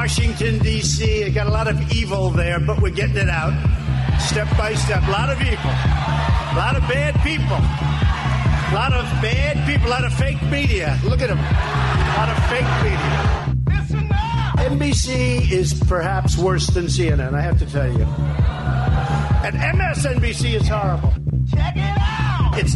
Washington, D.C. I got a lot of evil there, but we're getting it out step by step. A lot of evil. A lot of bad people. A lot of bad people. A lot of fake media. Look at them. A lot of fake media. Listen up. NBC is perhaps worse than CNN, I have to tell you. And MSNBC is horrible. Check it out. It's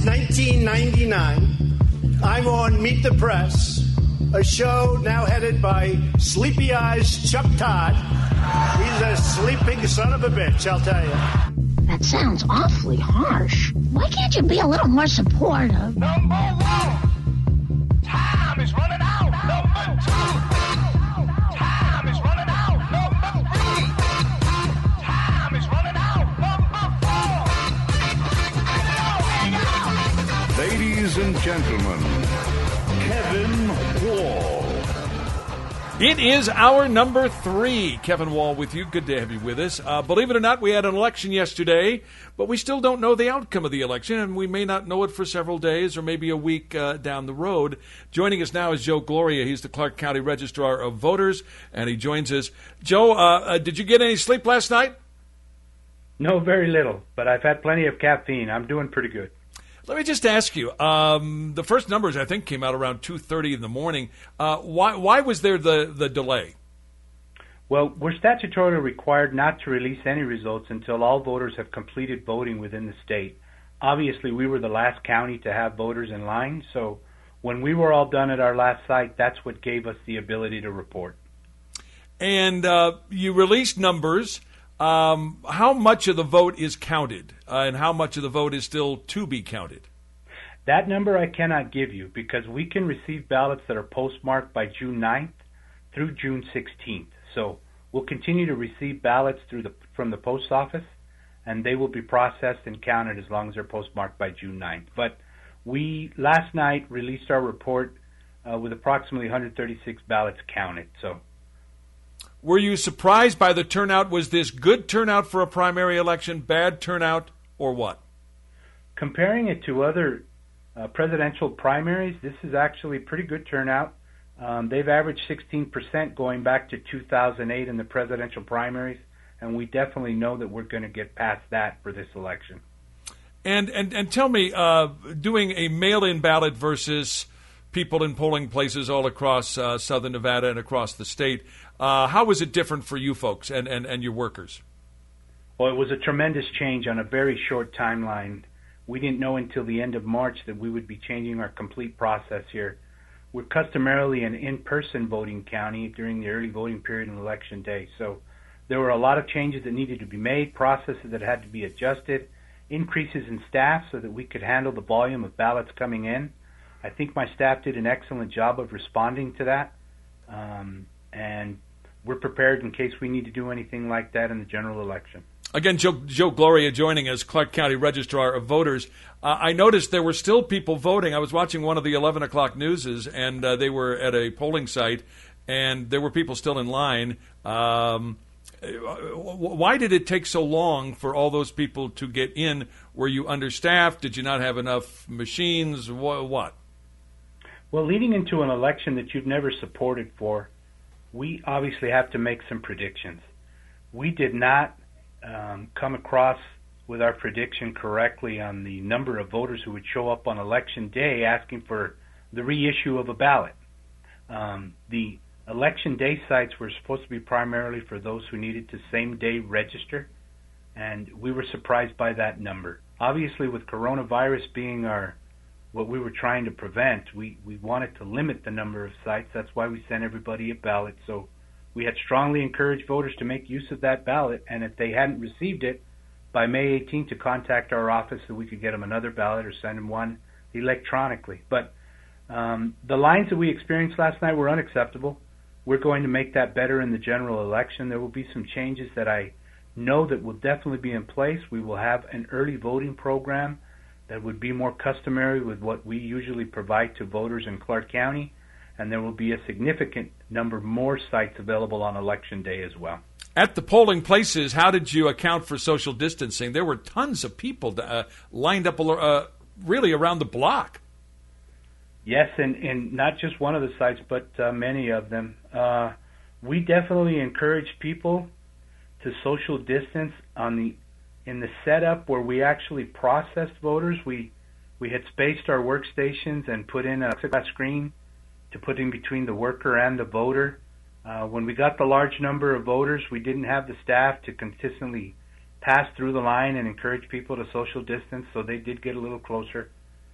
1999. I'm on Meet the Press, a show now headed by Sleepy Eyes Chuck Todd. He's a sleeping son of a bitch, I'll tell you. That sounds awfully harsh. Why can't you be a little more supportive? Number one, time is running out. Number two, time is running out. Number three, time is running out. Number four. Ladies and gentlemen, Kevin Wall. It is our number 3. Kevin Wall with you. Good to have you with us. Believe it or not, we had an election yesterday, but we still don't know the outcome of the election, and we may not know it for several days or maybe a week down the road. Joining us now is Joe Gloria. He's the Clark County Registrar of Voters, and he joins us. Joe, did you get any sleep last night? No, very little, but I've had plenty of caffeine. I'm doing pretty good. Let me just ask you, the first numbers, I think, came out around 2:30 in the morning. Why was there the delay? Well, we're statutorily required not to release any results until all voters have completed voting within the state. Obviously, we were the last county to have voters in line, so when we were all done at our last site, that's what gave us the ability to report. And you released numbers. How much of the vote is counted, and how much of the vote is still to be counted? That number I cannot give you because we can receive ballots that are postmarked by June 9th through June 16th. So we'll continue to receive ballots from the post office, and they will be processed and counted as long as they're postmarked by June 9th. But we last night released our report with approximately 136 ballots counted. So. Were you surprised by the turnout? Was this good turnout for a primary election, bad turnout, or what? Comparing it to other presidential primaries, this is actually pretty good turnout. They've averaged 16% going back to 2008 in the presidential primaries, and we definitely know that we're going to get past that for this election. And tell me, doing a mail-in ballot versus people in polling places all across southern Nevada and across the state, how was it different for you folks and your workers? Well, it was a tremendous change on a very short timeline. We didn't know until the end of March that we would be changing our complete process here. We're customarily an in-person voting county during the early voting period on Election Day, so there were a lot of changes that needed to be made, processes that had to be adjusted, increases in staff so that we could handle the volume of ballots coming in. I think my staff did an excellent job of responding to that, and we're prepared in case we need to do anything like that in the general election. Again, Joe Gloria joining us, Clark County Registrar of Voters. I noticed there were still people voting. I was watching one of the 11 o'clock newses, and they were at a polling site, and there were people still in line. Why did it take so long for all those people to get in? Were you understaffed? Did you not have enough machines? What? Well, leading into an election that you've never supported for, we obviously have to make some predictions. We did not come across with our prediction correctly on the number of voters who would show up on Election Day asking for the reissue of a ballot. The Election Day sites were supposed to be primarily for those who needed to same-day register, and we were surprised by that number. Obviously, with coronavirus being what we were trying to prevent, we wanted to limit the number of sites. That's why we sent everybody a ballot. So we had strongly encouraged voters to make use of that ballot, and if they hadn't received it, by May 18th to contact our office so we could get them another ballot or send them one electronically. But the lines that we experienced last night were unacceptable. We're going to make that better in the general election. There will be some changes that I know that will definitely be in place. We will have an early voting program that would be more customary with what we usually provide to voters in Clark County, and there will be a significant number more sites available on Election Day as well. At the polling places, how did you account for social distancing? There were tons of people lined up really around the block. Yes, and not just one of the sites, but many of them. we definitely encourage people to social distance in the setup where we actually processed voters. We had spaced our workstations and put in a glass screen to put in between the worker and the voter. When we got the large number of voters, we didn't have the staff to consistently pass through the line and encourage people to social distance, so they did get a little closer.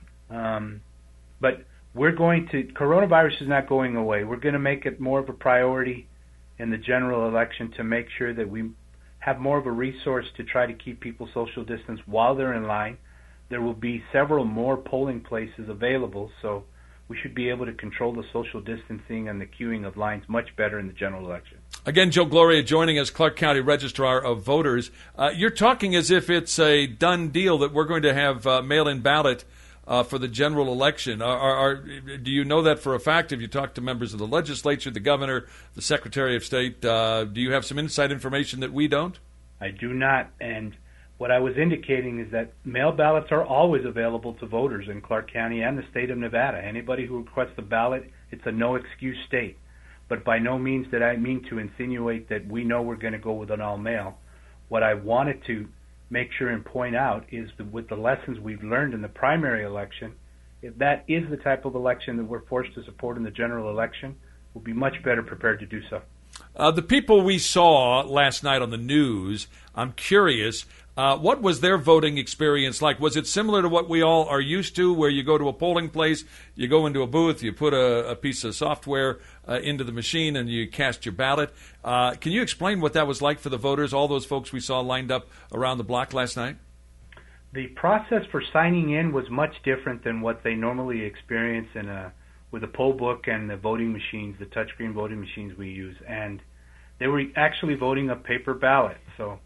But coronavirus is not going away. We're going to make it more of a priority in the general election to make sure that we have more of a resource to try to keep people social distance while they're in line. There will be several more polling places available, so we should be able to control the social distancing and the queuing of lines much better in the general election. Again, Joe Gloria joining us, Clark County Registrar of Voters. You're talking as if it's a done deal that we're going to have mail-in ballot for the general election. Do you know that for a fact? Have you talked to members of the legislature, the governor, the Secretary of State? Do you have some inside information that we don't? I do not, and what I was indicating is that mail ballots are always available to voters in Clark County and the state of Nevada. Anybody who requests a ballot, it's a no-excuse state. But by no means did I mean to insinuate that we know we're going to go with an all-mail. What I wanted to make sure and point out is that with the lessons we've learned in the primary election, if that is the type of election that we're forced to support in the general election, we'll be much better prepared to do so. The people we saw last night on the news, I'm curious, what was their voting experience like? Was it similar to what we all are used to, where you go to a polling place, you go into a booth, you put a piece of software into the machine, and you cast your ballot? Can you explain what that was like for the voters, all those folks we saw lined up around the block last night? The process for signing in was much different than what they normally experience with the poll book and the voting machines, the touchscreen voting machines we use. And they were actually voting a paper ballot. So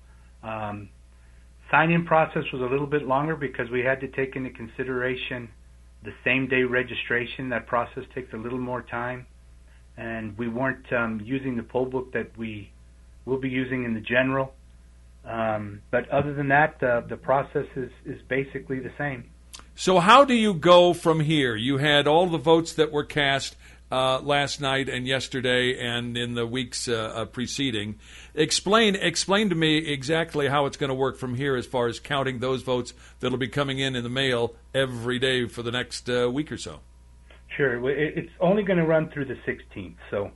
sign-in process was a little bit longer because we had to take into consideration the same-day registration. That process takes a little more time. And we weren't using the poll book that we will be using in the general. But other than that, the process is basically the same. So how do you go from here? You had all the votes that were cast last night and yesterday and in the weeks preceding. Explain to me exactly how it's going to work from here as far as counting those votes that will be coming in the mail every day for the next week or so. Sure. It's only going to run through the 16th. So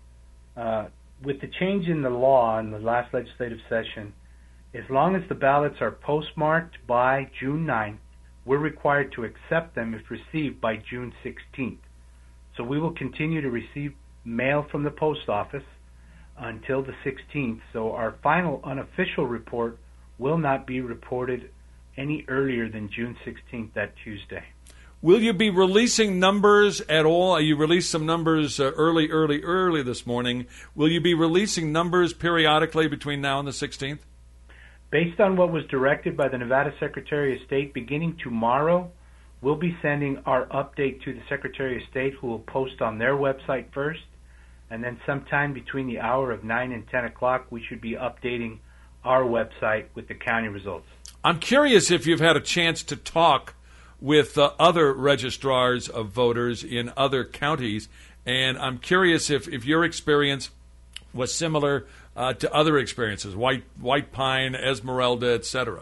with the change in the law in the last legislative session, as long as the ballots are postmarked by June 9th, we're required to accept them if received by June 16th. So we will continue to receive mail from the post office until the 16th. So our final unofficial report will not be reported any earlier than June 16th, that Tuesday. Will you be releasing numbers at all? You released some numbers early this morning. Will you be releasing numbers periodically between now and the 16th? Based on what was directed by the Nevada Secretary of State, beginning tomorrow, we'll be sending our update to the Secretary of State, who will post on their website first, and then sometime between the hour of 9 and 10 o'clock, we should be updating our website with the county results. I'm curious if you've had a chance to talk with other registrars of voters in other counties, and I'm curious if your experience was similar to other experiences, White Pine, Esmeralda, etc.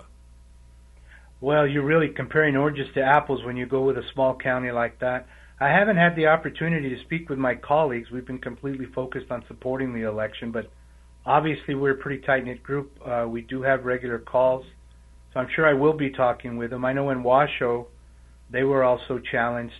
Well, you're really comparing oranges to apples when you go with a small county like that. I haven't had the opportunity to speak with my colleagues. We've been completely focused on supporting the election, but obviously we're a pretty tight-knit group. We do have regular calls, so I'm sure I will be talking with them. I know in Washoe, they were also challenged.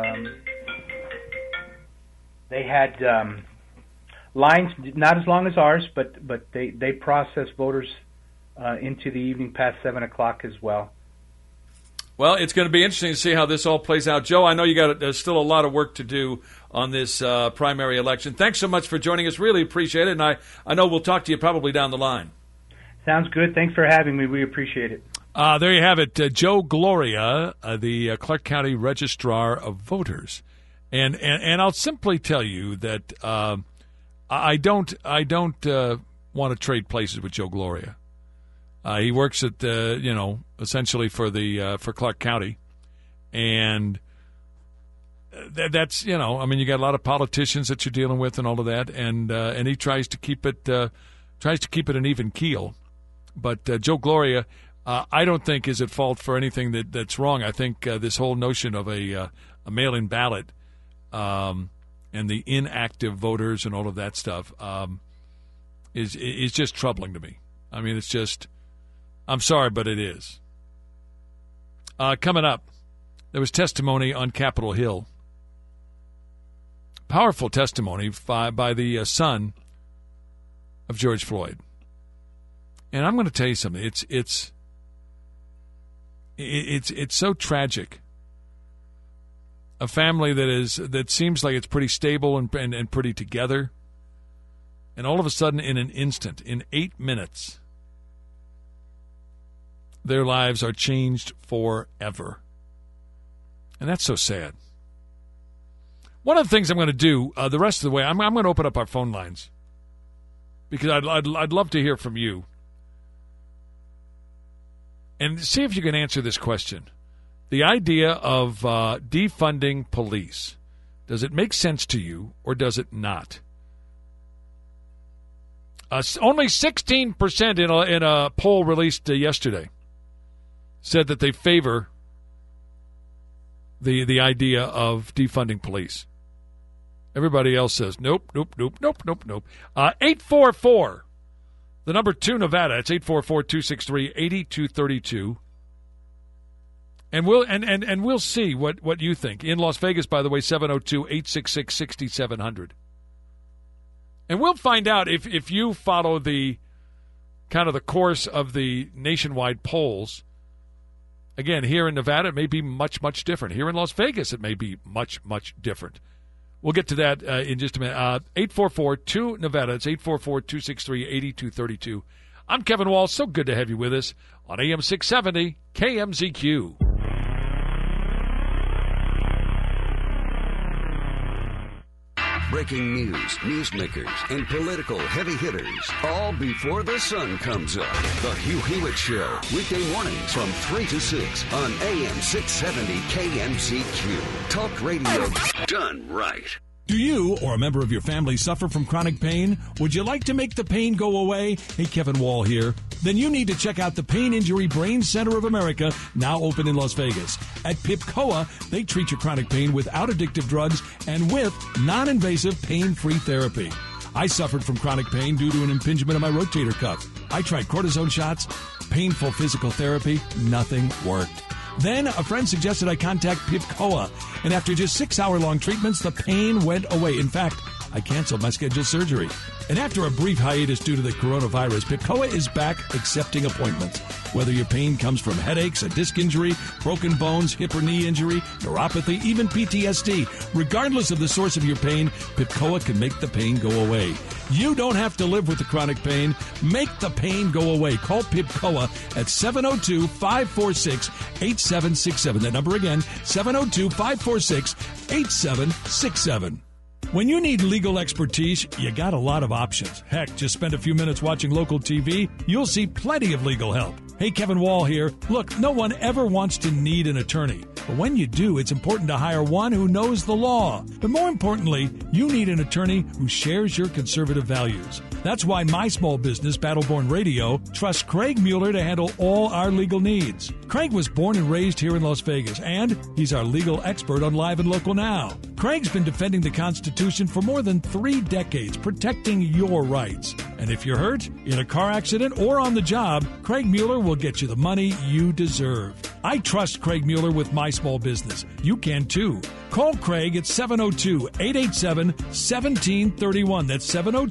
They had lines not as long as ours, but they process voters into the evening past 7 o'clock as well. Well, it's going to be interesting to see how this all plays out. Joe, I know there's still a lot of work to do on this primary election. Thanks so much for joining us. Really appreciate it, and I know we'll talk to you probably down the line. Sounds good. Thanks for having me. We appreciate it. There you have it, Joe Gloria, the Clark County Registrar of Voters. And I'll simply tell you that I don't want to trade places with Joe Gloria. He works at essentially for Clark County, and that's, you know, I mean, you got a lot of politicians that you're dealing with and all of that, and he tries to keep it an even keel. But Joe Gloria, I don't think is at fault for anything that's wrong. I think this whole notion of a mail-in ballot and the inactive voters and all of that stuff is just troubling to me. I mean, it's just, I'm sorry, but it is. Coming up, there was testimony on Capitol Hill. Powerful testimony by the son of George Floyd. And I'm going to tell you something. It's so tragic. A family that seems like it's pretty stable and pretty together, and all of a sudden, in an instant, in 8 minutes, their lives are changed forever. And that's so sad. One of the things I'm going to do the rest of the way, I'm going to open up our phone lines because I'd love to hear from you and see if you can answer this question. The idea of defunding police, does it make sense to you or does it not? Only 16% in a poll released yesterday said that they favor the idea of defunding police. Everybody else says nope. 844, the number 2 Nevada. It's 844-263-8232. And we'll see what you think. In Las Vegas, by the way, 702-866-6700. And we'll find out if you follow the kind of the course of the nationwide polls. Again, here in Nevada, it may be much, much different. Here in Las Vegas, it may be much, much different. We'll get to that in just a minute. 844-2-NEVADA. It's 844-263-8232. I'm Kevin Wall. So good to have you with us on AM 670 KMZQ. Breaking news, newsmakers, and political heavy hitters, all before the sun comes up. The Hugh Hewitt Show, weekday mornings from 3 to 6 on AM 670 KMZQ. Talk radio done right. Do you or a member of your family suffer from chronic pain? Would you like to make the pain go away? Hey, Kevin Wall here. Then you need to check out the Pain Injury Brain Center of America, now open in Las Vegas. At PIPCOA, they treat your chronic pain without addictive drugs and with non-invasive pain-free therapy. I suffered from chronic pain due to an impingement of my rotator cuff. I tried cortisone shots, painful physical therapy, nothing worked. Then a friend suggested I contact PIPCOA, and after just 6-hour-long treatments, the pain went away. In fact, I canceled my scheduled surgery. And after a brief hiatus due to the coronavirus, PIPCOA is back accepting appointments. Whether your pain comes from headaches, a disc injury, broken bones, hip or knee injury, neuropathy, even PTSD, regardless of the source of your pain, PIPCOA can make the pain go away. You don't have to live with the chronic pain. Make the pain go away. Call PIPCOA at 702-546-8767. That number again, 702-546-8767. When you need legal expertise, you got a lot of options. Heck, just spend a few minutes watching local TV. You'll see plenty of legal help. Hey, Kevin Wall here. Look, no one ever wants to need an attorney. But when you do, it's important to hire one who knows the law. But more importantly, you need an attorney who shares your conservative values. That's why my small business, Battleborn Radio, trusts Craig Mueller to handle all our legal needs. Craig was born and raised here in Las Vegas, and he's our legal expert on Live and Local Now. Craig's been defending the Constitution for more than 3 decades, protecting your rights. And if you're hurt, in a car accident, or on the job, Craig Mueller will get you the money you deserve. I trust Craig Mueller with my small business. You can too. Call Craig at 702-887-1731. That's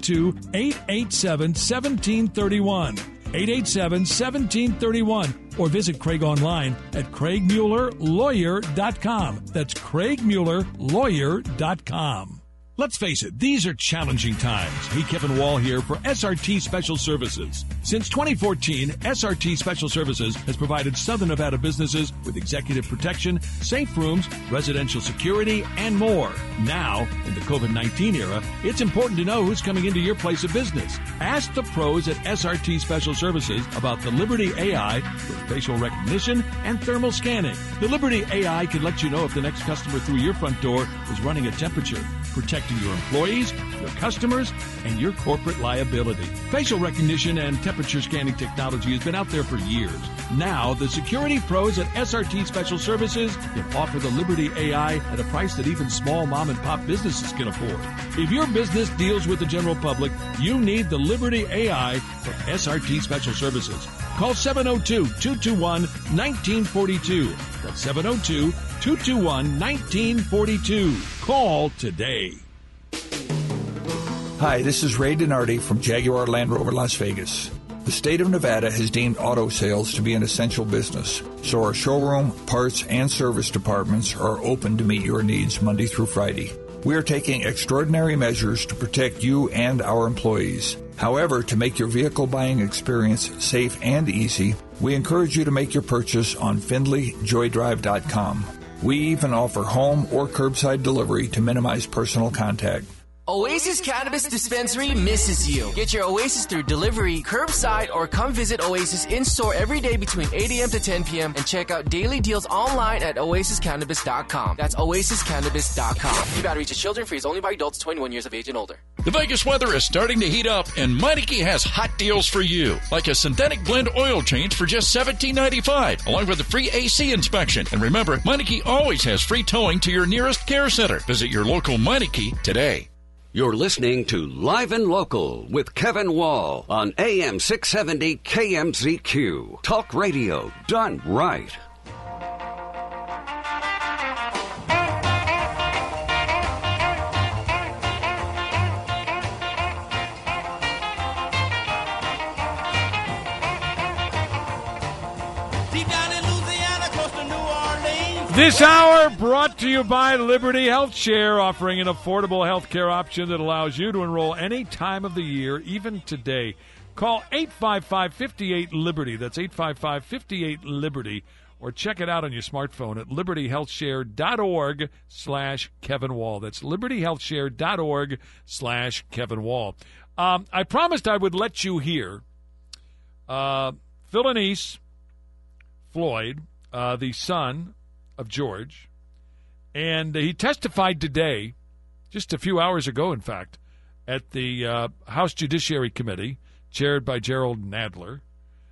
702-887-1731. 887-1731. Or visit Craig online at CraigMuellerLawyer.com. That's CraigMuellerLawyer.com. Let's face it, these are challenging times. Hey, Kevin Wall here for SRT Special Services. Since 2014, SRT Special Services has provided Southern Nevada businesses with executive protection, safe rooms, residential security, and more. Now, in the COVID-19 era, it's important to know who's coming into your place of business. Ask the pros at SRT Special Services about the Liberty AI for facial recognition and thermal scanning. The Liberty AI can let you know if the next customer through your front door is running a temperature, protecting your employees, your customers, and your corporate liability. Facial recognition and temperature scanning technology has been out there for years. Now, the security pros at SRT Special Services can offer the Liberty AI at a price that even small mom-and-pop businesses can afford. If your business deals with the general public, you need the Liberty AI from SRT Special Services. Call 702-221-1942. That's 702-221-1942. Call today. Hi, this is Ray Donardi from Jaguar Land Rover Las Vegas. The state of Nevada has deemed auto sales to be an essential business, so our showroom, parts, and service departments are open to meet your needs Monday through Friday. We are taking extraordinary measures to protect you and our employees. However, to make your vehicle buying experience safe and easy, we encourage you to make your purchase on FindlayJoyDrive.com. We even offer home or curbside delivery to minimize personal contact. Oasis Cannabis Dispensary misses you. Get your Oasis through delivery, curbside, or come visit Oasis in-store every day between 8 a.m. to 10 p.m. and check out daily deals online at oasiscannabis.com. That's oasiscannabis.com. New batteries to children, free is only by adults 21 years of age and older. The Vegas weather is starting to heat up, and Meineke has hot deals for you, like a synthetic blend oil change for just $17.95, along with a free AC inspection. And remember, Meineke always has free towing to your nearest care center. Visit your local Meineke today. You're listening to Live and Local with Kevin Wall on AM 670 KMZQ. Talk radio done right. This hour brought to you by Liberty Health Share, offering an affordable health care option that allows you to enroll any time of the year, even today. Call 855-58-LIBERTY. That's 855-58-LIBERTY. Or check it out on your smartphone at libertyhealthshare.org/Kevin Wall. That's libertyhealthshare.org/Kevin Wall. I promised I would let you hear Philonise Floyd, the son of George, and he testified today, just a few hours ago, in fact, at the House Judiciary Committee, chaired by Gerald Nadler,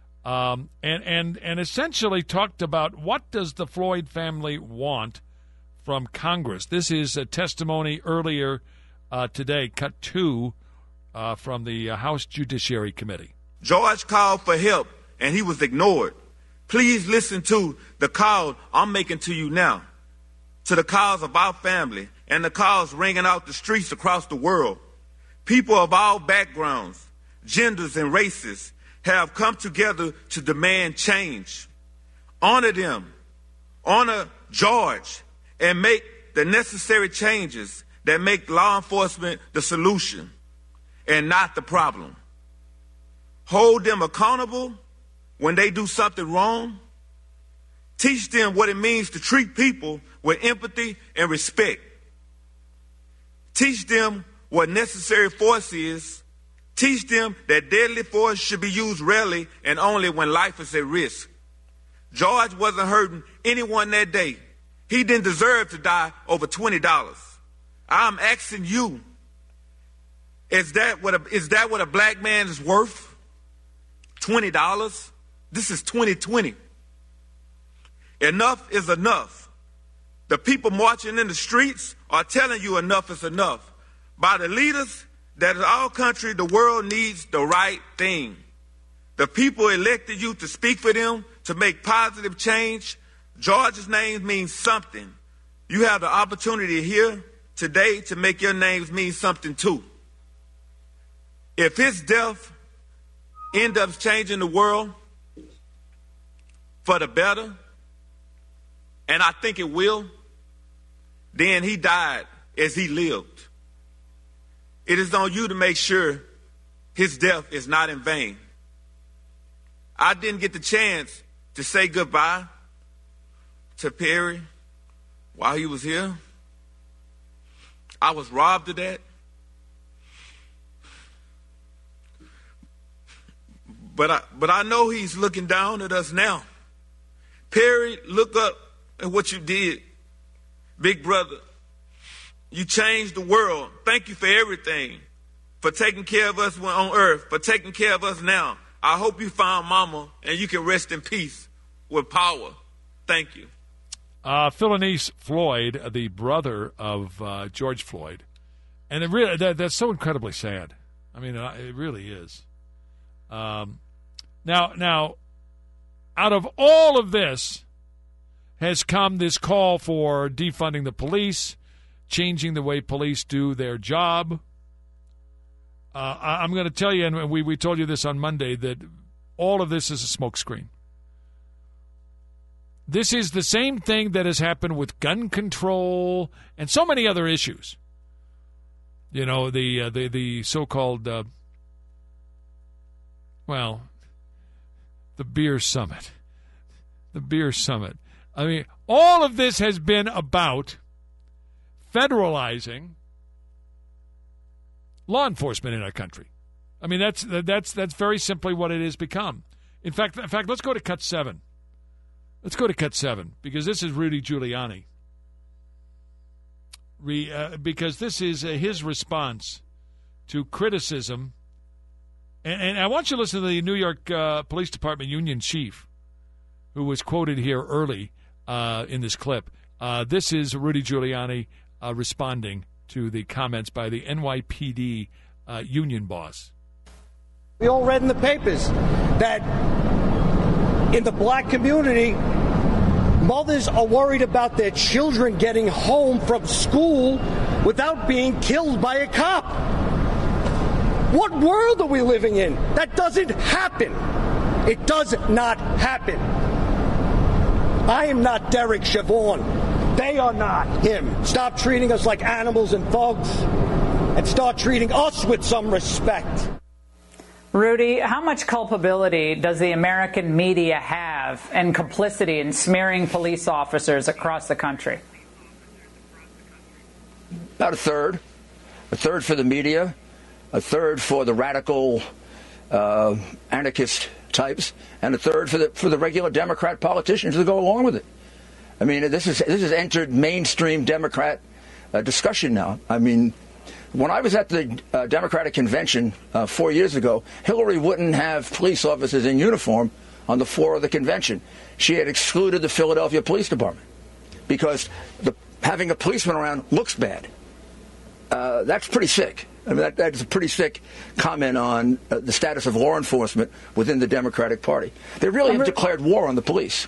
and essentially talked about what does the Floyd family want from Congress. This is a testimony earlier today, cut 2 from the House Judiciary Committee. George called for help, and he was ignored. Please listen to the call I'm making to you now, to the calls of our family and the calls ringing out the streets across the world. People of all backgrounds, genders, and races have come together to demand change. Honor them, honor George, and make the necessary changes that make law enforcement the solution and not the problem. Hold them accountable when they do something wrong. Teach them what it means to treat people with empathy and respect. Teach them what necessary force is. Teach them that deadly force should be used rarely and only when life is at risk. George wasn't hurting anyone that day. He didn't deserve to die over $20. I'm asking you, is that what a black man is worth? $20? This is 2020. Enough is enough. The people marching in the streets are telling you enough is enough. By the leaders that in our country, the world needs the right thing. The people elected you to speak for them, to make positive change. George's name means something. You have the opportunity here today to make your names mean something too. If his death ends up changing the world for the better, and I think it will, then he died as he lived. It is on you to make sure his death is not in vain. I didn't get the chance to say goodbye to Perry while he was here. I was robbed of that. But I know he's looking down at us now. Perry, look up at what you did. Big brother, you changed the world. Thank you for everything, for taking care of us on earth, for taking care of us now. I hope you found Mama and you can rest in peace with power. Thank you. Philanese Floyd, the brother of George Floyd. And it really, that's so incredibly sad. I mean, it really is. Now, out of all of this has come this call for defunding the police, changing the way police do their job. I'm going to tell you, and we told you this on Monday, that all of this is a smokescreen. This is the same thing that has happened with gun control and so many other issues. You know, the so-called, the beer summit. The beer summit. I mean, all of this has been about federalizing law enforcement in our country. I mean, that's very simply what it has become. In fact, let's go to cut 7. Let's go to cut 7, because this is Rudy Giuliani. Because this is his response to criticism. And I want you to listen to the New York Police Department union chief, who was quoted here early in this clip. This is Rudy Giuliani responding to the comments by the NYPD union boss. We all read in the papers that in the black community, mothers are worried about their children getting home from school without being killed by a cop. What world are we living in? That doesn't happen. It does not happen. I am not Derek Chauvin. They are not him. Stop treating us like animals and thugs and start treating us with some respect. Rudy, how much culpability does the American media have and complicity in smearing police officers across the country? About a third. A third for the media, a third for the radical anarchist types, and a third for the regular Democrat politicians that go along with it. I mean, this has entered mainstream Democrat discussion now. I mean, when I was at the Democratic convention 4 years ago, Hillary wouldn't have police officers in uniform on the floor of the convention. She had excluded the Philadelphia Police Department because having a policeman around looks bad. That's pretty sick. I mean, that's a pretty sick comment on the status of law enforcement within the Democratic Party. They really have declared war on the police.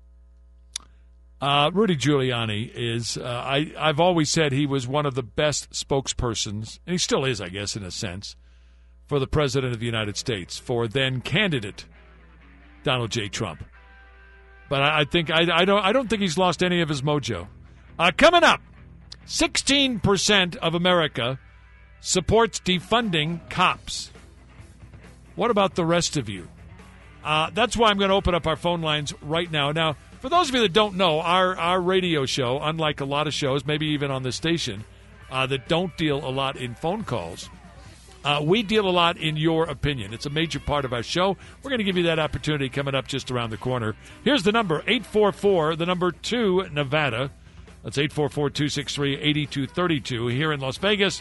Rudy Giuliani is, I've always said he was one of the best spokespersons, and he still is, I guess, in a sense, for the President of the United States, for then candidate Donald J. Trump. But I don't think he's lost any of his mojo. Coming up, 16% of America supports defunding cops. What about the rest of you? That's why I'm going to open up our phone lines right now. Now, for those of you that don't know, our radio show, unlike a lot of shows, maybe even on this station, that don't deal a lot in phone calls, we deal a lot in your opinion. It's a major part of our show. We're going to give you that opportunity coming up just around the corner. Here's the number, 844, the number 2, Nevada. That's 844-263-8232. Here in Las Vegas,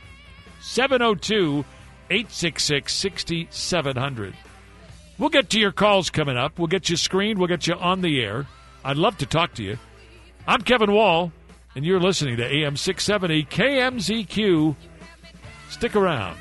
702-866-6700. We'll get to your calls coming up. We'll get you screened. We'll get you on the air. I'd love to talk to you. I'm Kevin Wall, and you're listening to AM 670 KMZQ. Stick around.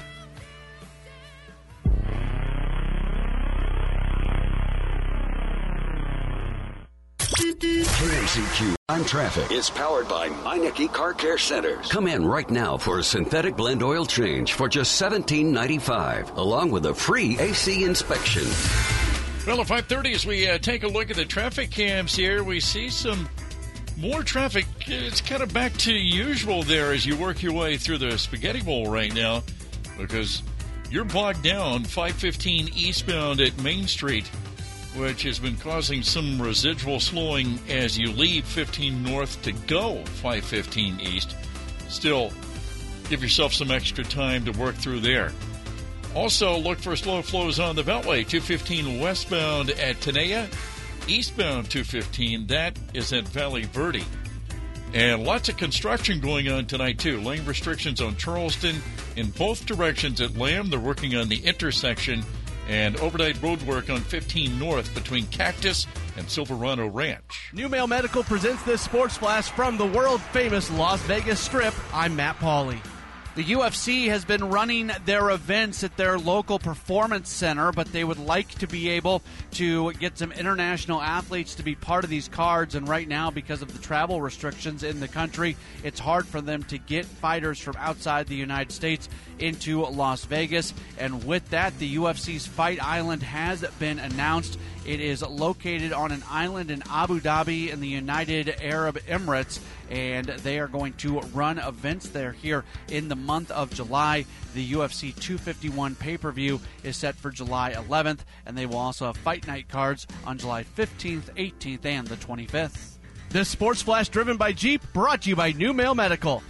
KMZQ on Traffic is powered by Meineke Car Care Centers. Come in right now for a synthetic blend oil change for just $17.95, along with a free AC inspection. Well, at 5:30, as we take a look at the traffic cams here, we see some More traffic. It's kind of back to usual there as you work your way through the Spaghetti Bowl right now, because you're bogged down 515 eastbound at Main Street, which has been causing some residual slowing as you leave 15 north to go 515 east. Still, give yourself some extra time to work through there. Also, look for slow flows on the Beltway, 215 westbound at Tenaya, eastbound 215, that is at Valley Verde. And lots of construction going on tonight, too. Lane restrictions on Charleston in both directions at Lamb. They're working on the intersection, and overnight road work on 15 north between Cactus and Silverado Ranch. New Mail Medical presents this Sports Flash from the world-famous Las Vegas Strip. I'm Matt Pauley. The UFC has been running their events at their local performance center, but they would like to be able to get some international athletes to be part of these cards. And right now, because of the travel restrictions in the country, it's hard for them to get fighters from outside the United States into Las Vegas. And with that, the UFC's Fight Island has been announced. It is located on an island in Abu Dhabi in the United Arab Emirates, and they are going to run events there here in the month of July. The UFC 251 pay-per-view is set for July 11th, and they will also have fight night cards on July 15th, 18th, and the 25th. This Sports Flash driven by Jeep, brought to you by New Mail Medical,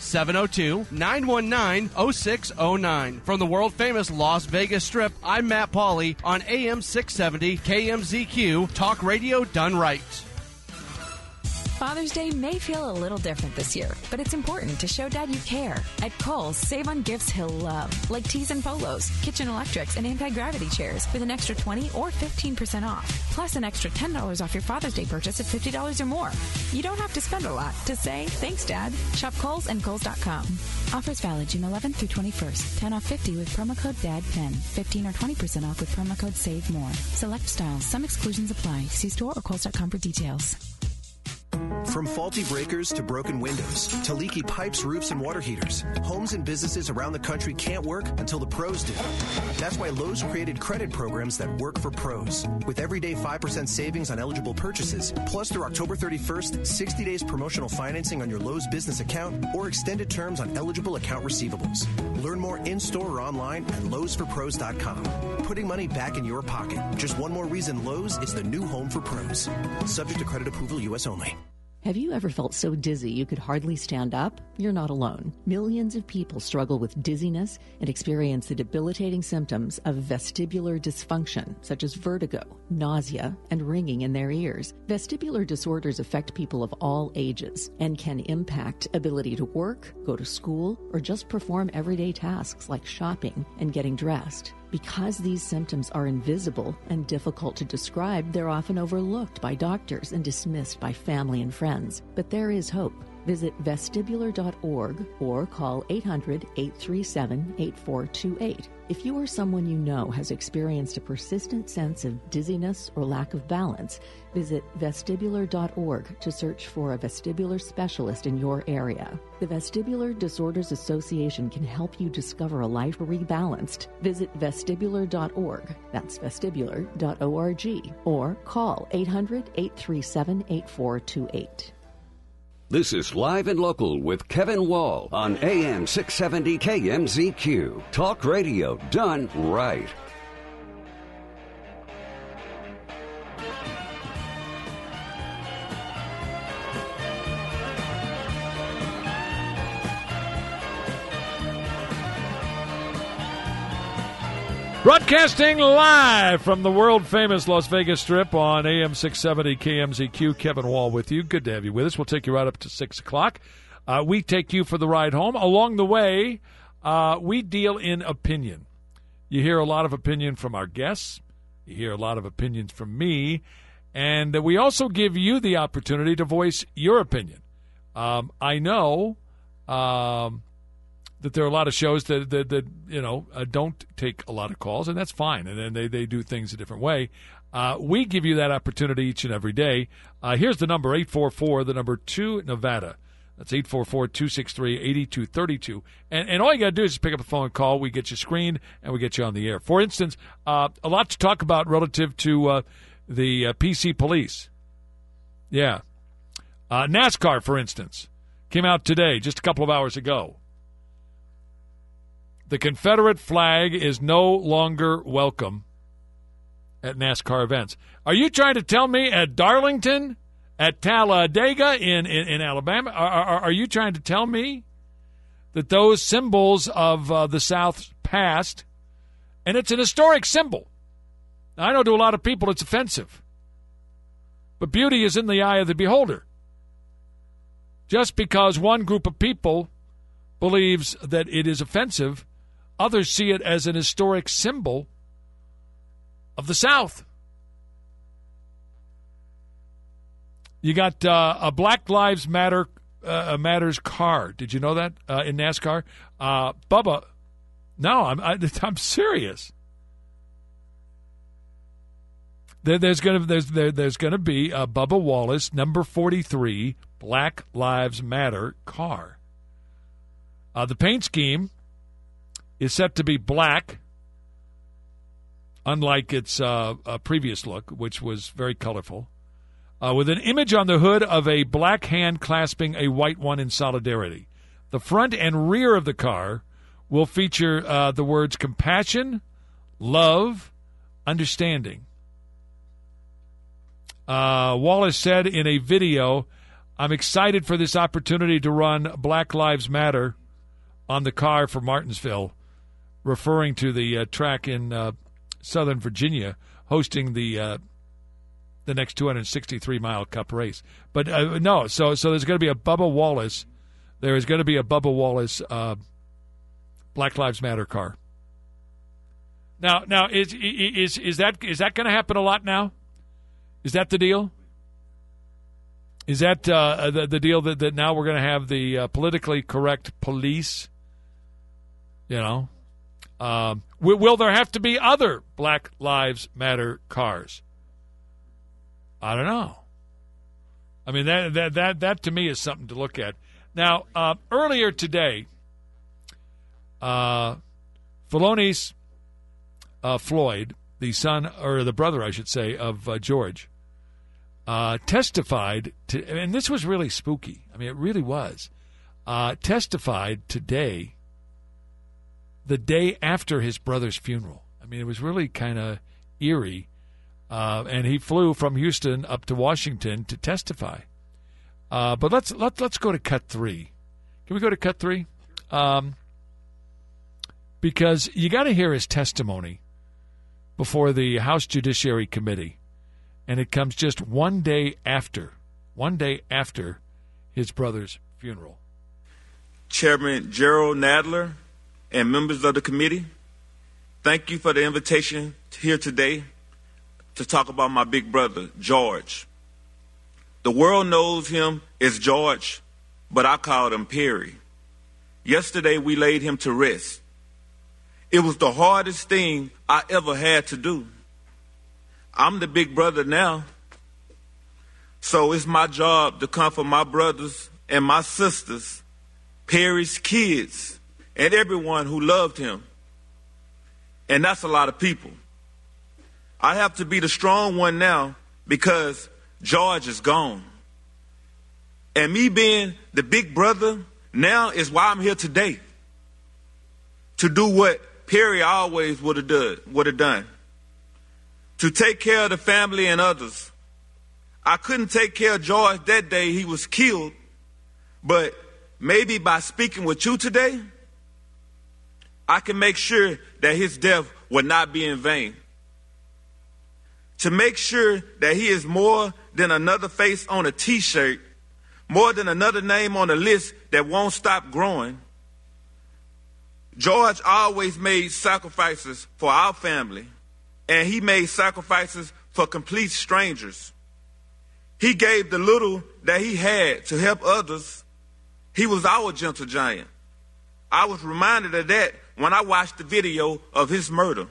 702-919-0609. From the world-famous Las Vegas Strip, I'm Matt Pauley on AM 670 KMZQ, Talk Radio done right. Father's Day may feel a little different this year, but it's important to show Dad you care. At Kohl's, save on gifts he'll love, like tees and polos, kitchen electrics, and anti-gravity chairs with an extra 20 or 15% off, plus an extra $10 off your Father's Day purchase of $50 or more. You don't have to spend a lot to say, thanks, Dad. Shop Kohl's and Kohl's.com. Offers valid June 11th through 21st. 10 off 50 with promo code DAD10. 15 or 20% off with promo code SAVEMORE. Select styles. Some exclusions apply. See store or Kohl's.com for details. From faulty breakers to broken windows to leaky pipes, roofs, and water heaters, homes and businesses around the country can't work until the pros do. That's why Lowe's created credit programs that work for pros. With everyday 5% savings on eligible purchases, plus through October 31st, 60 days promotional financing on your Lowe's business account or extended terms on eligible account receivables. Learn more in-store or online at lowesforpros.com. Putting money back in your pocket. Just one more reason Lowe's is the new home for pros. Subject to credit approval, U.S. only. Have you ever felt so dizzy you could hardly stand up? You're not alone. Millions of people struggle with dizziness and experience the debilitating symptoms of vestibular dysfunction, such as vertigo, nausea, and ringing in their ears. Vestibular disorders affect people of all ages and can impact ability to work, go to school, or just perform everyday tasks like shopping and getting dressed. Because these symptoms are invisible and difficult to describe, they're often overlooked by doctors and dismissed by family and friends. But there is hope. Visit vestibular.org or call 800-837-8428. If you or someone you know has experienced a persistent sense of dizziness or lack of balance, visit vestibular.org to search for a vestibular specialist in your area. The Vestibular Disorders Association can help you discover a life rebalanced. Visit vestibular.org. That's vestibular.org. Or call 800-837-8428. This is Live and Local with Kevin Wall on AM 670 KMZQ. Talk radio done right. Broadcasting live from the world-famous Las Vegas Strip on AM 670 KMZQ. Kevin Wall with you. Good to have you with us. We'll take you right up to 6 o'clock. We take you for the ride home. Along the way, we deal in opinion. You hear a lot of opinion from our guests. You hear a lot of opinions from me. And we also give you the opportunity to voice your opinion. I know that there are a lot of shows that don't take a lot of calls, and that's fine. And then they do things a different way. We give you that opportunity each and every day. Here's the number, 844, the number 2, Nevada. That's 844-263-8232. And all you got to do is just pick up a phone and call. We get you screened, and we get you on the air. For instance, a lot to talk about relative to the PC police. Yeah. NASCAR, for instance, came out today, just a couple of hours ago. The Confederate flag is no longer welcome at NASCAR events. Are you trying to tell me at Darlington, at Talladega in Alabama, are you trying to tell me that those symbols of the South's past, and it's an historic symbol. Now, I know to a lot of people it's offensive, but beauty is in the eye of the beholder. Just because one group of people believes that it is offensive, others see it as an historic symbol of the South. You got a Black Lives Matters car. Did you know that in NASCAR? Bubba, no, I'm serious. There's going to be a Bubba Wallace number 43 Black Lives Matter car. The paint scheme is set to be black, unlike its previous look, which was very colorful, with an image on the hood of a black hand clasping a white one in solidarity. The front and rear of the car will feature the words compassion, love, understanding. Wallace said in a video, "I'm excited for this opportunity to run Black Lives Matter on the car for Martinsville," referring to the track in Southern Virginia hosting the next 263-mile Cup race. But no, so there's going to be a Bubba Wallace. There is going to be a Bubba Wallace Black Lives Matter car. Now is that going to happen a lot now? Is that the deal? Is that the deal that now we're going to have the politically correct police? You know, will there have to be other Black Lives Matter cars? I don't know. I mean, that to me is something to look at. Now, earlier today, Philonise Floyd, the son, or the brother, I should say, of George, testified to, and this was really spooky. I mean, it really was. Testified today, the day after his brother's funeral. I mean, it was really kind of eerie. And he flew from Houston up to Washington to testify. But let's go to cut 3. Can we go to cut 3? Because you got to hear his testimony before the House Judiciary Committee, and it comes just one day after his brother's funeral. Chairman Gerald Nadler and members of the committee, thank you for the invitation here today to talk about my big brother, George. The world knows him as George, but I called him Perry. Yesterday, we laid him to rest. It was the hardest thing I ever had to do. I'm the big brother now, so it's my job to comfort my brothers and my sisters, Perry's kids, and everyone who loved him. And that's a lot of people. I have to be the strong one now because George is gone. And me being the big brother now is why I'm here today. To do what Perry always would have done. To take care of the family and others. I couldn't take care of George that day he was killed, but maybe by speaking with you today, I can make sure that his death will not be in vain. To make sure that he is more than another face on a T-shirt, more than another name on a list that won't stop growing. George always made sacrifices for our family, and he made sacrifices for complete strangers. He gave the little that he had to help others. He was our gentle giant. I was reminded of that when I watched the video of his murder.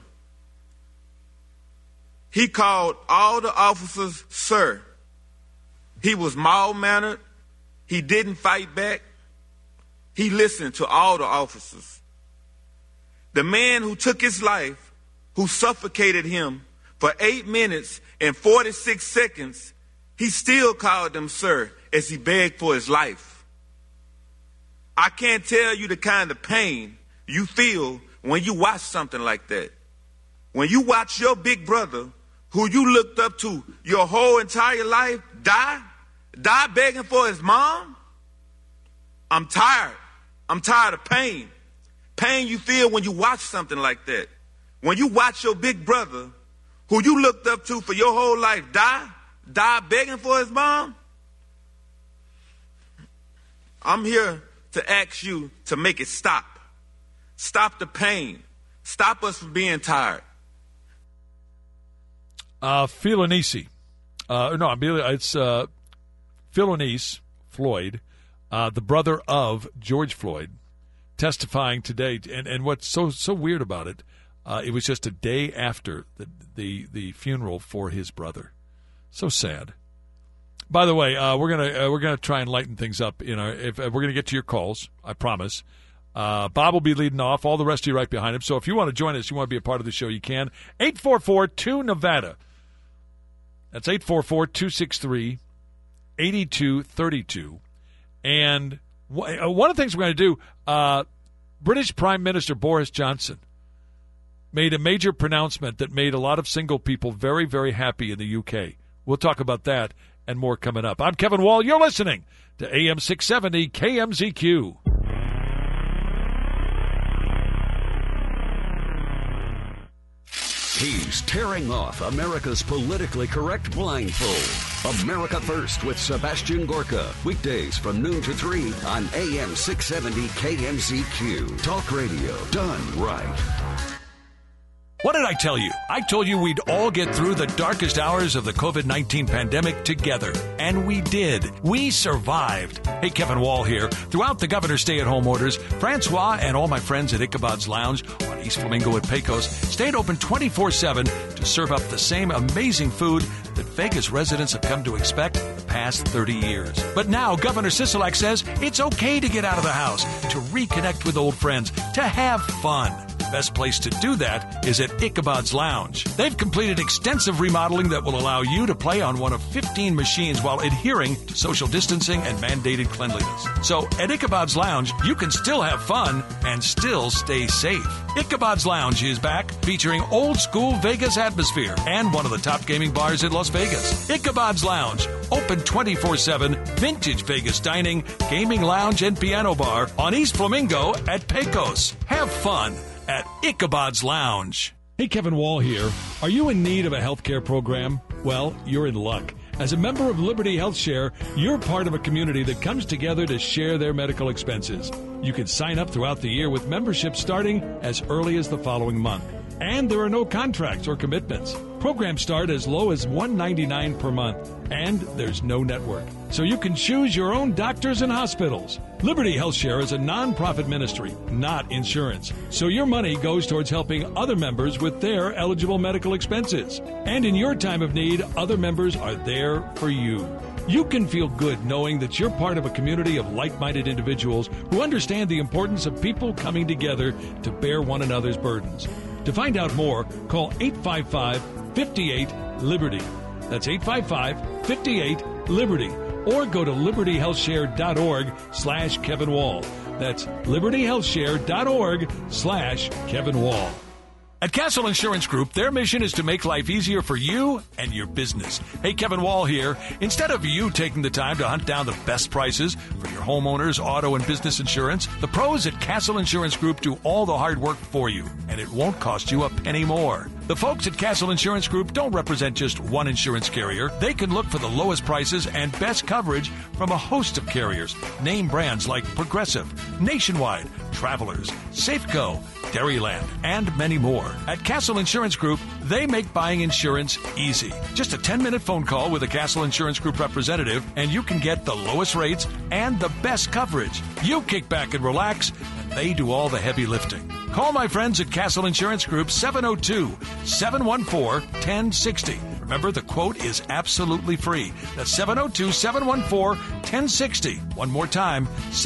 He called all the officers sir. He was mild-mannered. He didn't fight back. He listened to all the officers. The man who took his life, who suffocated him for 8 minutes and 46 seconds, he still called them sir as he begged for his life. I can't tell you the kind of pain you feel when you watch something like that. When you watch your big brother, who you looked up to your whole entire life, die begging for his mom. I'm tired. I'm tired of pain. Pain you feel when you watch something like that. When you watch your big brother, who you looked up to for your whole life, die begging for his mom. I'm here to ask you to make it stop. Stop the pain. Stop us from being tired. Philanese. It's Philanese Floyd, the brother of George Floyd, testifying today. And what's so weird about it, it was just a day after the funeral for his brother. So sad. By the way, we're gonna try and lighten things up. We're gonna get to your calls, I promise. Bob will be leading off. All the rest of you right behind him. So if you want to join us, you want to be a part of the show, you can. 844-2-NEVADA. That's 844-263-8232. And one of the things we're going to do, British Prime Minister Boris Johnson made a major pronouncement that made a lot of single people very, very happy in the UK. We'll talk about that and more coming up. I'm Kevin Wall. You're listening to AM 670 KMZQ. He's tearing off America's politically correct blindfold. America First with Sebastian Gorka. Weekdays from noon to 3 on AM 670 KMZQ. Talk radio done right. What did I tell you? I told you we'd all get through the darkest hours of the COVID-19 pandemic together. And we did. We survived. Hey, Kevin Wall here. Throughout the governor's stay-at-home orders, Francois and all my friends at Ichabod's Lounge on East Flamingo at Pecos stayed open 24/7 to serve up the same amazing food that Vegas residents have come to expect the past 30 years. But now Governor Sisolak says it's okay to get out of the house, to reconnect with old friends, to have fun. Best place to do that is at Ichabod's Lounge. They've completed extensive remodeling that will allow you to play on one of 15 machines while adhering to social distancing and mandated cleanliness. So at Ichabod's Lounge, you can still have fun and still stay safe. Ichabod's Lounge is back, featuring old school Vegas atmosphere and one of the top gaming bars in Las Vegas. Ichabod's Lounge, open 24/7, vintage Vegas dining, gaming lounge, and piano bar on East Flamingo at Pecos. Have fun at Ichabod's Lounge. Hey, Kevin Wall here. Are you in need of a health care program? Well, you're in luck. As a member of Liberty Health Share, you're part of a community that comes together to share their medical expenses. You can sign up throughout the year with membership starting as early as the following month. And there are no contracts or commitments. Programs start as low as $199 per month, and there's no network. So you can choose your own doctors and hospitals. Liberty Health Share is a non-profit ministry, not insurance. So your money goes towards helping other members with their eligible medical expenses. And in your time of need, other members are there for you. You can feel good knowing that you're part of a community of like-minded individuals who understand the importance of people coming together to bear one another's burdens. To find out more, call 855-58-LIBERTY. That's 855-58-LIBERTY. Or go to libertyhealthshare.org/Kevin Wall. That's libertyhealthshare.org/Kevin Wall. At Castle Insurance Group, their mission is to make life easier for you and your business. Hey, Kevin Wall here. Instead of you taking the time to hunt down the best prices for your homeowners, auto, and business insurance, the pros at Castle Insurance Group do all the hard work for you, and it won't cost you a penny more. The folks at Castle Insurance Group don't represent just one insurance carrier. They can look for the lowest prices and best coverage from a host of carriers. Name brands like Progressive, Nationwide, Travelers, Safeco, Dairyland, and many more. At Castle Insurance Group, they make buying insurance easy. Just a 10-minute phone call with a Castle Insurance Group representative, and you can get the lowest rates and the best coverage. You kick back and relax, and they do all the heavy lifting. Call my friends at Castle Insurance Group, 702-714-1060. Remember, the quote is absolutely free. That's 702-714-1060. One more time,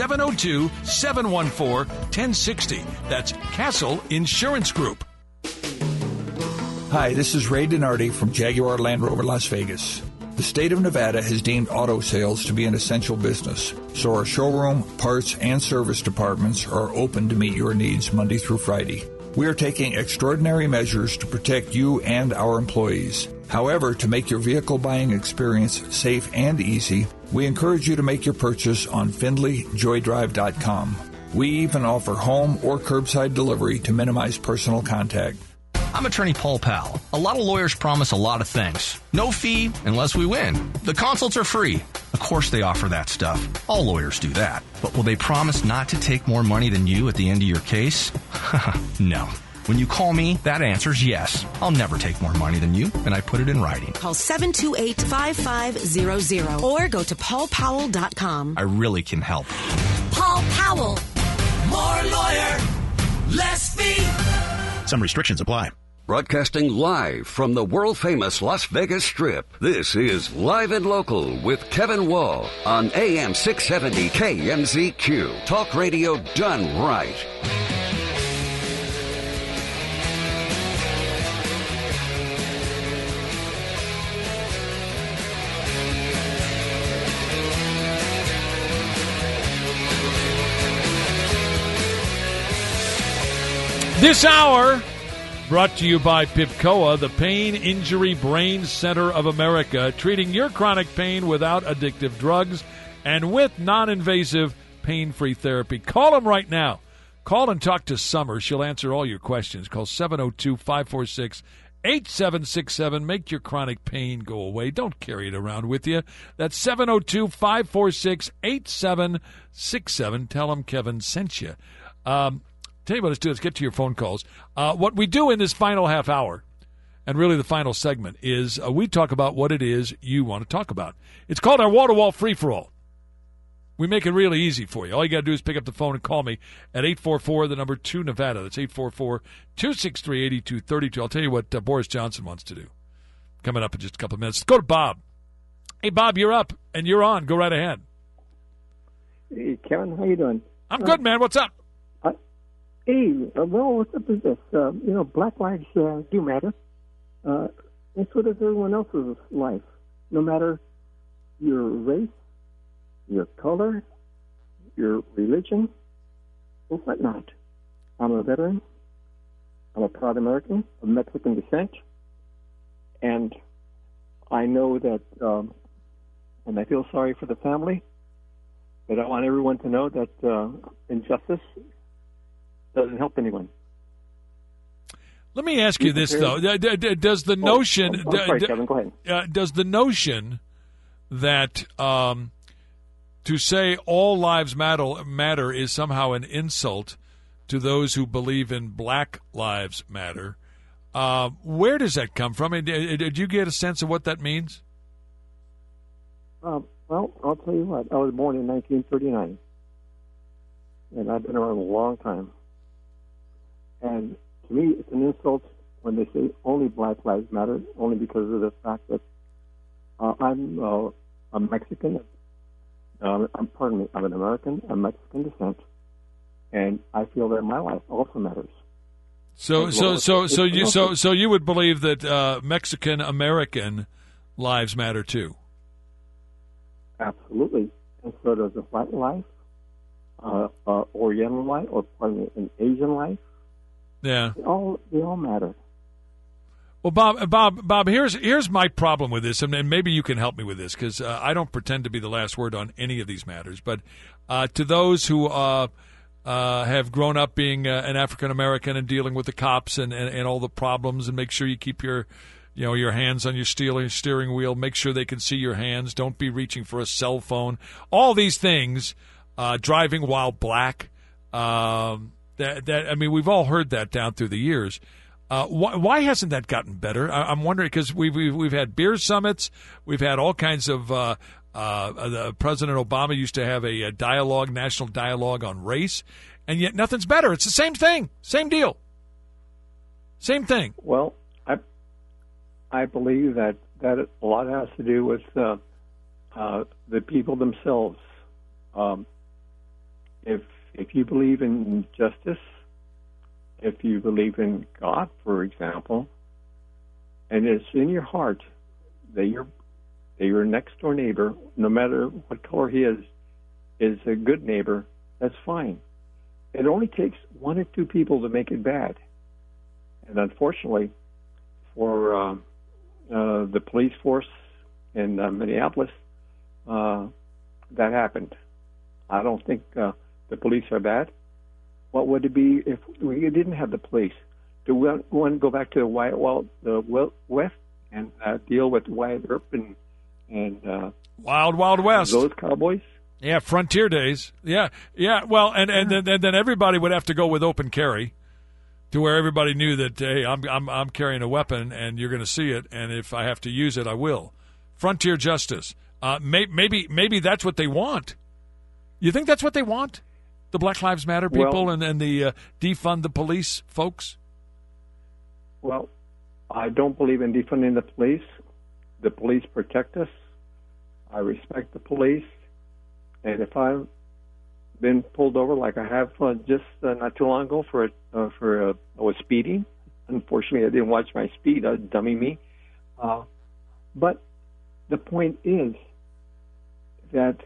702-714-1060. That's Castle Insurance Group. Hi, this is Ray Donardi from Jaguar Land Rover Las Vegas. The state of Nevada has deemed auto sales to be an essential business, so our showroom, parts, and service departments are open to meet your needs Monday through Friday. We are taking extraordinary measures to protect you and our employees. However, to make your vehicle buying experience safe and easy, we encourage you to make your purchase on FindlayJoydrive.com. We even offer home or curbside delivery to minimize personal contact. I'm attorney Paul Powell. A lot of lawyers promise a lot of things. No fee unless we win. The consults are free. Of course they offer that stuff. All lawyers do that. But will they promise not to take more money than you at the end of your case? No. When you call me, that answer's yes. I'll never take more money than you, and I put it in writing. Call 728-5500 or go to paulpowell.com. I really can help. Paul Powell. More lawyer, less fee. Some restrictions apply. Broadcasting live from the world-famous Las Vegas Strip, this is Live and Local with Kevin Wall on AM 670 KMZQ. Talk radio done right. This hour brought to you by PIPCOA, the Pain Injury Brain Center of America, treating your chronic pain without addictive drugs and with non-invasive pain-free therapy. Call them right now. Call and talk to Summer. She'll answer all your questions. Call 702-546-8767. Make your chronic pain go away. Don't carry it around with you. That's 702-546-8767. Tell them Kevin sent you. Tell you what, let's do. Let's get to your phone calls. What we do in this final half hour, and really the final segment, is we talk about what it is you want to talk about. It's called our wall-to-wall free-for-all. We make it really easy for you. All you got to do is pick up the phone and call me at 844, the number 2 Nevada. That's 844-263-8232. I'll tell you what Boris Johnson wants to do coming up in just a couple of minutes. Let's go to Bob. Hey, Bob, you're up, and you're on. Go right ahead. Hey, Kevin, how you doing? I'm good, man. What's up? Hey, well, what's up with this? Black lives do matter. And so does everyone else's life. No matter your race, your color, your religion, or whatnot. I'm a veteran. I'm a proud American of Mexican descent. And I know that, and I feel sorry for the family, but I want everyone to know that injustice doesn't help anyone. Let me ask you this, though. Does the notion... I'm sorry, Kevin, go ahead. Does the notion that to say all lives matter is somehow an insult to those who believe in Black Lives Matter, where does that come from? Did you get a sense of what that means? Well, I'll tell you what. I was born in 1939, and I've been around a long time. And to me, it's an insult when they say only Black Lives Matter, only because of the fact that I'm a Mexican. I'm an American of Mexican descent, and I feel that my life also matters. So you would believe that Mexican American lives matter too? Absolutely, and so does a white life, Oriental life, or an Asian life. Yeah, they all matter. Well, Bob, here's my problem with this, and maybe you can help me with this, because I don't pretend to be the last word on any of these matters. But to those who have grown up being an African American and dealing with the cops and all the problems, and make sure you keep your hands on your steering wheel, make sure they can see your hands, don't be reaching for a cell phone, all these things, driving while black. We've all heard that down through the years. Why hasn't that gotten better? I'm wondering, because we've had beer summits, we've had all kinds of. President Obama used to have a national dialogue on race, and yet nothing's better. It's the same thing, same deal, same thing. Well, I believe that a lot has to do with the people themselves. If you believe in justice, if you believe in God, for example, and it's in your heart that that your next door neighbor, no matter what color he is a good neighbor, that's fine. It only takes one or two people to make it bad. And unfortunately, for the police force in Minneapolis, that happened. I don't think the police are bad. What would it be if we didn't have the police? Do we want to go back to the Wild West and deal with Wyatt Earp and Wild West? Those cowboys? Yeah, frontier days. Yeah. Well, and then everybody would have to go with open carry, to where everybody knew that, hey, I'm carrying a weapon and you're going to see it, and if I have to use it, I will. Frontier justice. Maybe that's what they want. You think that's what they want? The Black Lives Matter people and the defund the police folks? Well, I don't believe in defunding the police. The police protect us. I respect the police. And if I've been pulled over like I have just not too long ago I was speeding. Unfortunately, I didn't watch my speed. Dummy me. But the point is that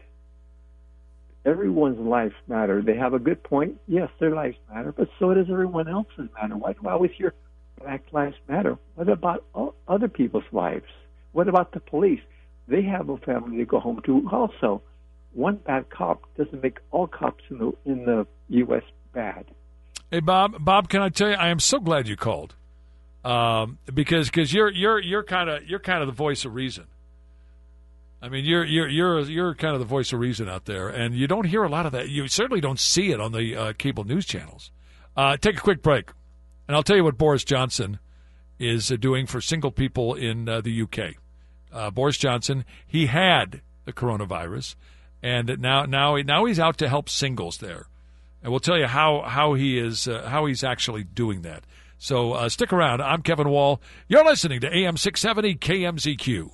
everyone's lives matter. They have a good point. Yes, their lives matter, but so does everyone else's matter. Why do I always hear Black Lives Matter? What about other people's lives? What about the police? They have a family to go home to also. One bad cop doesn't make all cops in the U.S. bad. Hey, Bob, can I tell you? I am so glad you called, because you're kind of the voice of reason. I mean, you're kind of the voice of reason out there, and you don't hear a lot of that. You certainly don't see it on the cable news channels. Take a quick break, and I'll tell you what Boris Johnson is doing for single people in the UK. Boris Johnson, he had the coronavirus, and now he's out to help singles there, and we'll tell you how he's actually doing that. So stick around. I'm Kevin Wall. You're listening to AM 670 KMZQ.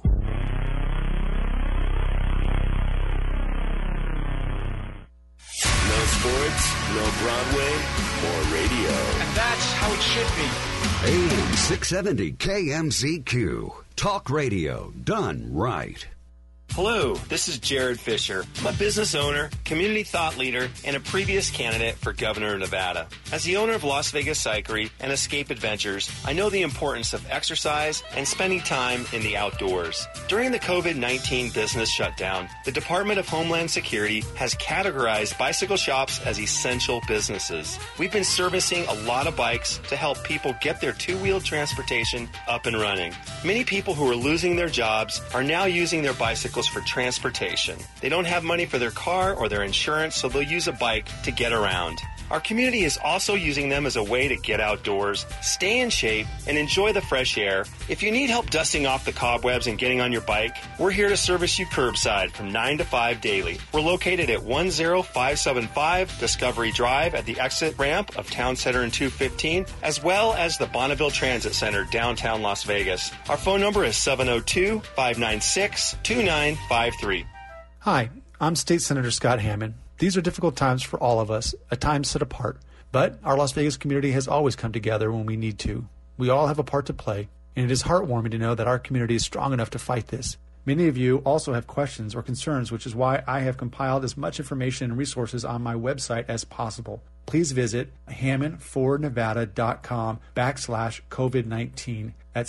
No sports, no Broadway, more radio. And that's how it should be. AM 670 KMZQ. Talk radio done right. Hello, this is Jared Fisher. I'm a business owner, community thought leader, and a previous candidate for governor of Nevada. As the owner of Las Vegas Cyclery and Escape Adventures, I know the importance of exercise and spending time in the outdoors. During the COVID-19 business shutdown, the Department of Homeland Security has categorized bicycle shops as essential businesses. We've been servicing a lot of bikes to help people get their two-wheeled transportation up and running. Many people who are losing their jobs are now using their bicycles for transportation. They don't have money for their car or their insurance, so they'll use a bike to get around. Our community is also using them as a way to get outdoors, stay in shape, and enjoy the fresh air. If you need help dusting off the cobwebs and getting on your bike, we're here to service you curbside from 9 to 5 daily. We're located at 10575 Discovery Drive at the exit ramp of Town Center and 215, as well as the Bonneville Transit Center, downtown Las Vegas. Our phone number is 702-596-2953. Hi, I'm State Senator Scott Hammond. These are difficult times for all of us, a time set apart. But our Las Vegas community has always come together when we need to. We all have a part to play, and it is heartwarming to know that our community is strong enough to fight this. Many of you also have questions or concerns, which is why I have compiled as much information and resources on my website as possible. Please visit hammond4nevada.com/COVID-19. That's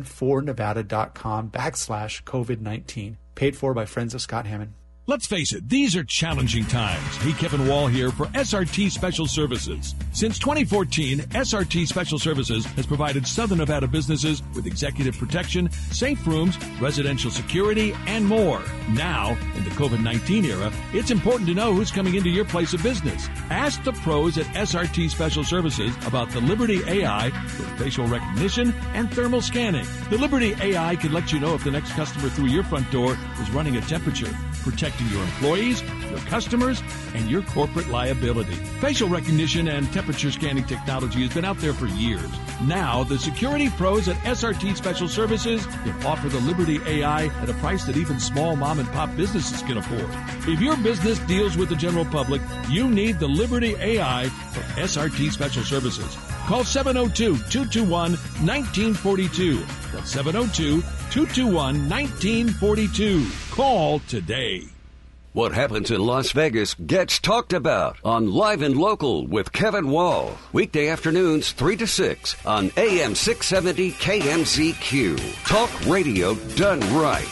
hammond4nevada.com/COVID-19. Paid for by Friends of Scott Hammond. Let's face it, these are challenging times. Hey, Kevin Wall here for SRT Special Services. Since 2014, SRT Special Services has provided Southern Nevada businesses with executive protection, safe rooms, residential security, and more. Now, in the COVID-19 era, it's important to know who's coming into your place of business. Ask the pros at SRT Special Services about the Liberty AI with facial recognition and thermal scanning. The Liberty AI can let you know if the next customer through your front door is running a temperature, protecting your employees, your customers, and your corporate liability. Facial recognition and temperature scanning technology has been out there for years. Now, the security pros at SRT Special Services can offer the Liberty AI at a price that even small mom-and-pop businesses can afford. If your business deals with the general public, you need the Liberty AI from SRT Special Services. Call 702-221-1942. That's 702-221-1942. Call today. What happens in Las Vegas gets talked about on Live and Local with Kevin Wall. Weekday afternoons 3 to 6 on AM 670 KMZQ. Talk radio done right.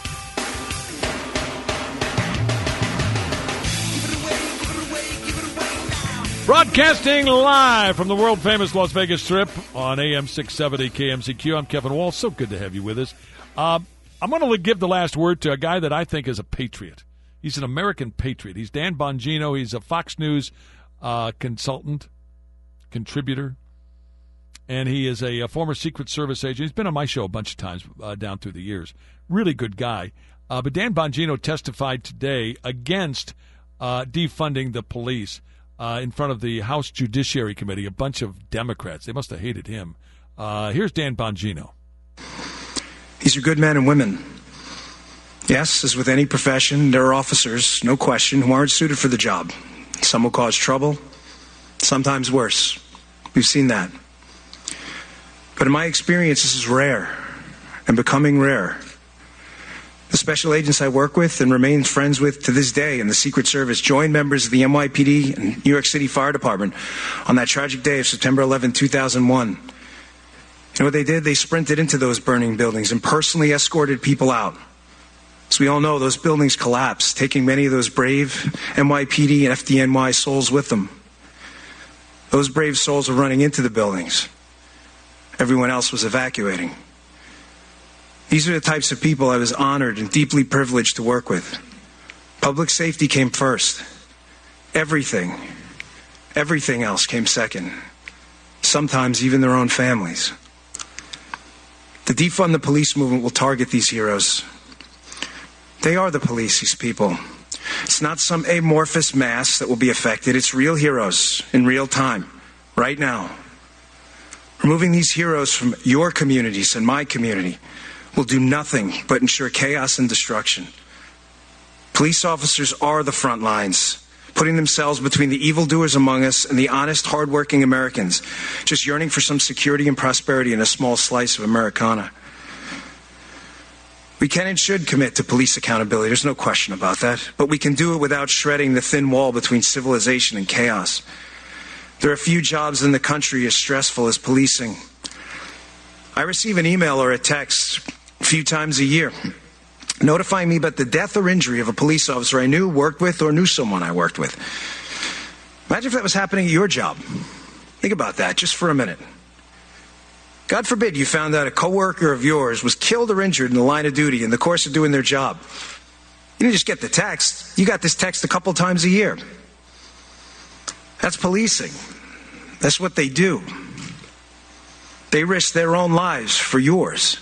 Broadcasting live from the world-famous Las Vegas Strip on AM 670 KMZQ. I'm Kevin Wall. So good to have you with us. I'm going to give the last word to a guy that I think is a patriot. He's an American patriot. He's Dan Bongino. He's a Fox News consultant, contributor, and he is a former Secret Service agent. He's been on my show a bunch of times down through the years. Really good guy. But Dan Bongino testified today against defunding the police in front of the House Judiciary Committee, a bunch of Democrats. They must have hated him. Here's Dan Bongino. These are good men and women. Yes, as with any profession, there are officers, no question, who aren't suited for the job. Some will cause trouble, sometimes worse. We've seen that. But in my experience, this is rare and becoming rare. The special agents I work with and remain friends with to this day in the Secret Service joined members of the NYPD and New York City Fire Department on that tragic day of September 11, 2001. You know what they did? They sprinted into those burning buildings and personally escorted people out. As we all know, those buildings collapsed, taking many of those brave NYPD and FDNY souls with them. Those brave souls were running into the buildings. Everyone else was evacuating. These are the types of people I was honored and deeply privileged to work with. Public safety came first. Everything else came second. Sometimes even their own families. The defund the police movement will target these heroes. They are the police, these people. It's not some amorphous mass that will be affected. It's real heroes in real time, right now. Removing these heroes from your communities and my community will do nothing but ensure chaos and destruction. Police officers are the front lines, putting themselves between the evildoers among us and the honest, hardworking Americans, just yearning for some security and prosperity in a small slice of Americana. We can and should commit to police accountability. There's no question about that. But we can do it without shredding the thin wall between civilization and chaos. There are few jobs in the country as stressful as policing. I receive an email or a text a few times a year notifying me about the death or injury of a police officer I knew, worked with, or knew someone I worked with. Imagine if that was happening at your job. Think about that just for a minute. God forbid you found out a coworker of yours was killed or injured in the line of duty in the course of doing their job. You didn't just get the text. You got this text a couple times a year. That's policing. That's what they do. They risk their own lives for yours.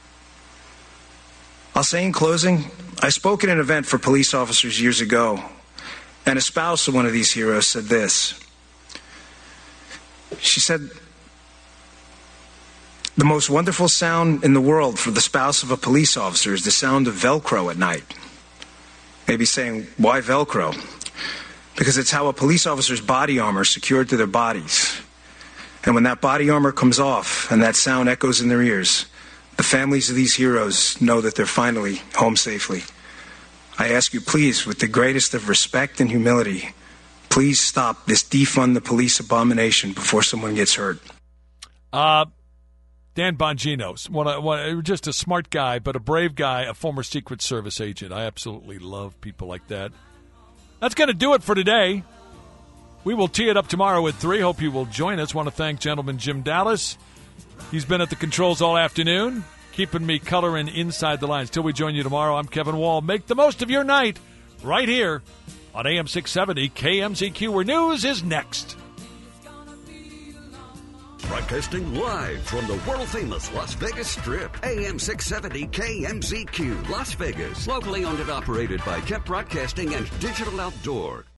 I'll say in closing, I spoke at an event for police officers years ago, and a spouse of one of these heroes said this. She said, the most wonderful sound in the world for the spouse of a police officer is the sound of Velcro at night. Maybe saying, why Velcro? Because it's how a police officer's body armor is secured to their bodies. And when that body armor comes off and that sound echoes in their ears, the families of these heroes know that they're finally home safely. I ask you, please, with the greatest of respect and humility, please stop this defund the police abomination before someone gets hurt. Dan Bongino, just a smart guy, but a brave guy, a former Secret Service agent. I absolutely love people like that. That's going to do it for today. We will tee it up tomorrow at 3. Hope you will join us. Want to thank gentleman Jim Dallas. He's been at the controls all afternoon, keeping me coloring inside the lines. Till we join you tomorrow, I'm Kevin Wall. Make the most of your night right here on AM 670 KMZQ, where news is next. Broadcasting live from the world-famous Las Vegas Strip, AM 670 KMZQ, Las Vegas. Locally owned and operated by Kemp Broadcasting and Digital Outdoor.